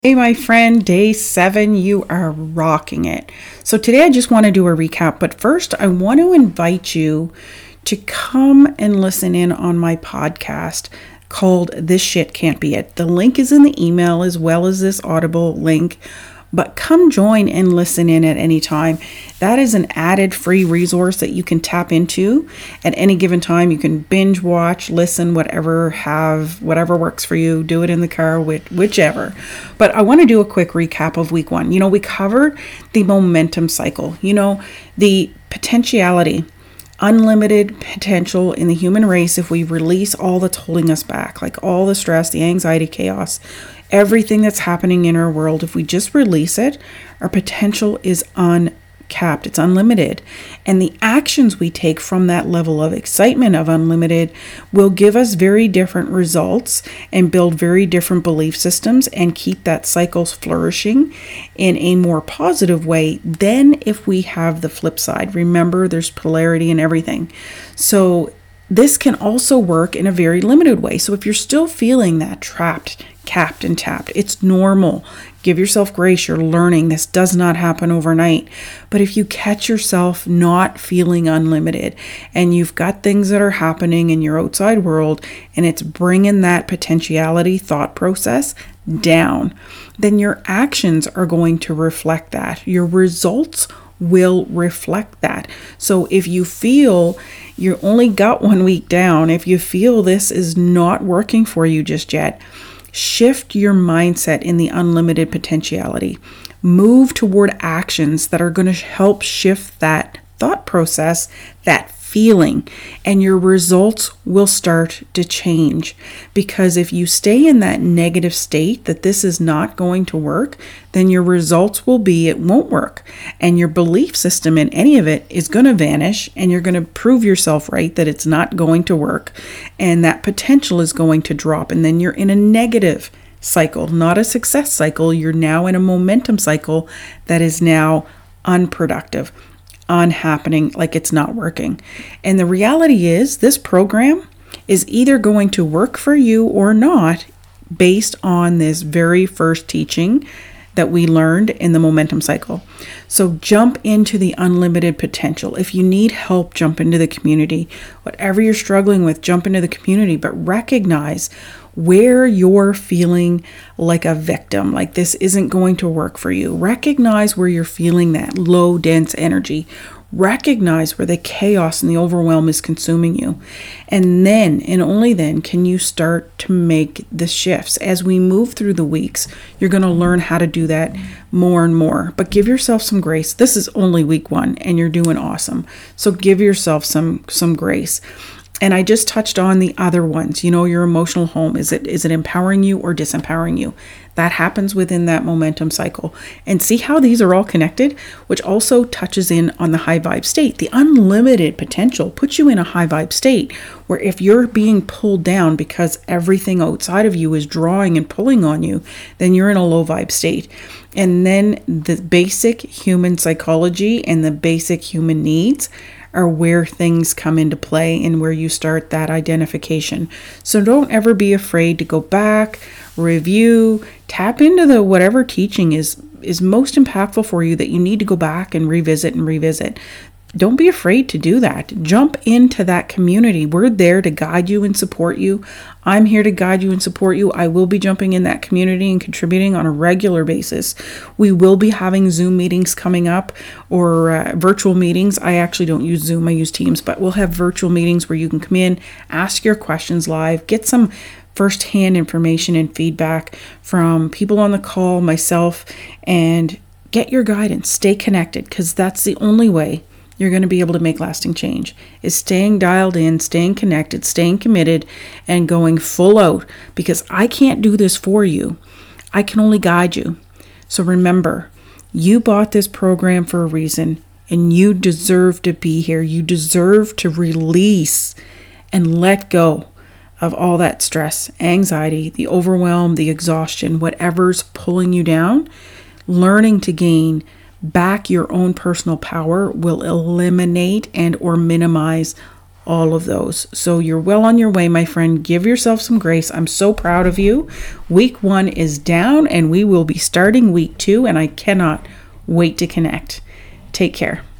Hey, my friend, day 7, you are rocking it. So today I just want to do a recap, but first I want to invite you to come and listen in on my podcast called This Shit Can't Be It. The link is in the email as well as this Audible link, but come join and listen in at any time. That is an added free resource that you can tap into at any given time. You can binge watch, listen, whatever works for you. Do it in the car, whichever. But I want to do a quick recap of week 1. We covered the momentum cycle, the potentiality, unlimited potential in the human race if we release all that's holding us back, like all the stress, the anxiety, chaos, everything that's happening in our world. If we just release it, our potential is uncapped, it's unlimited. And the actions we take from that level of excitement of unlimited will give us very different results and build very different belief systems and keep that cycle flourishing in a more positive way than if we have the flip side. Remember, there's polarity in everything. So this can also work in a very limited way. So if you're still feeling that trapped, capped, and tapped, it's normal. Give yourself grace. You're learning. This does not happen overnight. But if you catch yourself not feeling unlimited and you've got things that are happening in your outside world and it's bringing that potentiality thought process down, then your actions are going to reflect that. Your results will reflect that. So if you feel you only got 1 week down, if you feel this is not working for you just yet, shift your mindset in the unlimited potentiality. Move toward actions that are going to help shift that thought process, that feeling, and your results will start to change. Because if you stay in that negative state that this is not going to work, then your results will be it won't work. And your belief system in any of it is going to vanish, and you're going to prove yourself right that it's not going to work, and that potential is going to drop. And then you're in a negative cycle, not a success cycle. You're now in a momentum cycle that is now unproductive, unhappening, like it's not working. And the reality is this program is either going to work for you or not based on this very first teaching that we learned in the momentum cycle. So jump into the unlimited potential. If you need help, jump into the community. Whatever you're struggling with, jump into the community, but recognize where you're feeling like a victim, like this isn't going to work for you. Recognize where you're feeling that low, dense energy. Recognize where the chaos and the overwhelm is consuming you. And then, and only then, can you start to make the shifts. As we move through the weeks, you're going to learn how to do that more and more. But give yourself some grace. This is only week 1 and you're doing awesome. So give yourself some grace. And I just touched on the other ones, your emotional home. Is it empowering you or disempowering you? That happens within that momentum cycle. And see how these are all connected, which also touches in on the high vibe state. The unlimited potential puts you in a high vibe state where if you're being pulled down because everything outside of you is drawing and pulling on you, then you're in a low vibe state. And then the basic human psychology and the basic human needs are where things come into play and where you start that identification. So don't ever be afraid to go back, review, tap into the whatever teaching is most impactful for you that you need to go back and revisit. Don't be afraid to do that. Jump into that community. We're there to guide you and support you. I'm here to guide you and support you. I will be jumping in that community and contributing on a regular basis. We will be having Zoom meetings coming up or virtual meetings. I actually don't use Zoom, I use Teams, but we'll have virtual meetings where you can come in, ask your questions live, get some firsthand information and feedback from people on the call, myself, and get your guidance. Stay connected, because that's the only way you're going to be able to make lasting change, is staying dialed in, staying connected, staying committed, and going full out, because I can't do this for you. I can only guide you. So remember, you bought this program for a reason, and you deserve to be here. You deserve to release and let go of all that stress, anxiety, the overwhelm, the exhaustion, whatever's pulling you down. Learning to gain back your own personal power will eliminate and or minimize all of those. So you're well on your way, my friend. Give yourself some grace. I'm so proud of you. Week 1 is down and we will be starting week 2, and I cannot wait to connect. Take care.